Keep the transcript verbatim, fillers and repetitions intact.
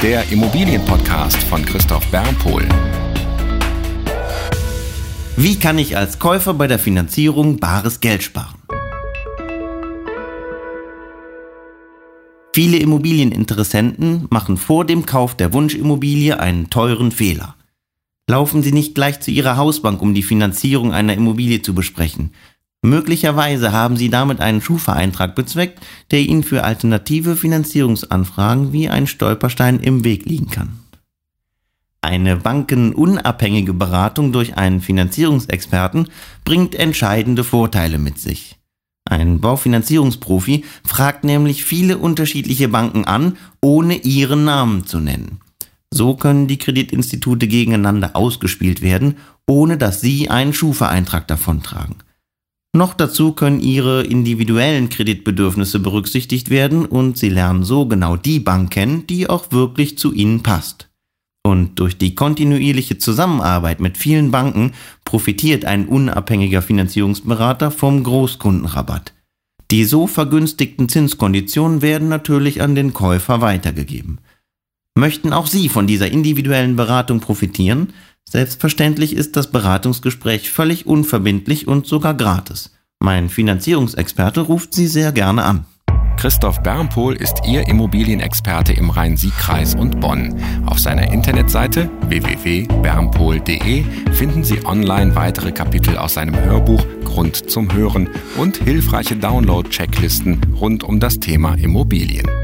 der Immobilienpodcast von Christoph Bernpohl. Wie kann ich als Käufer bei der Finanzierung bares Geld sparen? Viele Immobilieninteressenten machen vor dem Kauf der Wunschimmobilie einen teuren Fehler. Laufen Sie nicht gleich zu Ihrer Hausbank, um die Finanzierung einer Immobilie zu besprechen. Möglicherweise haben Sie damit einen Schufa-Eintrag bezweckt, der Ihnen für alternative Finanzierungsanfragen wie ein Stolperstein im Weg liegen kann. Eine bankenunabhängige Beratung durch einen Finanzierungsexperten bringt entscheidende Vorteile mit sich. Ein Baufinanzierungsprofi fragt nämlich viele unterschiedliche Banken an, ohne ihren Namen zu nennen. So können die Kreditinstitute gegeneinander ausgespielt werden, ohne dass Sie einen Schufa-Eintrag davontragen. Noch dazu können Ihre individuellen Kreditbedürfnisse berücksichtigt werden und Sie lernen so genau die Bank kennen, die auch wirklich zu Ihnen passt. Und durch die kontinuierliche Zusammenarbeit mit vielen Banken profitiert ein unabhängiger Finanzierungsberater vom Großkundenrabatt. Die so vergünstigten Zinskonditionen werden natürlich an den Käufer weitergegeben. Möchten auch Sie von dieser individuellen Beratung profitieren? Selbstverständlich ist das Beratungsgespräch völlig unverbindlich und sogar gratis. Mein Finanzierungsexperte ruft Sie sehr gerne an. Christoph Bernpohl ist Ihr Immobilienexperte im Rhein-Sieg-Kreis und Bonn. Auf seiner Internetseite w w w punkt bernpohl punkt d e finden Sie online weitere Kapitel aus seinem Hörbuch Grund zum Hören und hilfreiche Download-Checklisten rund um das Thema Immobilien.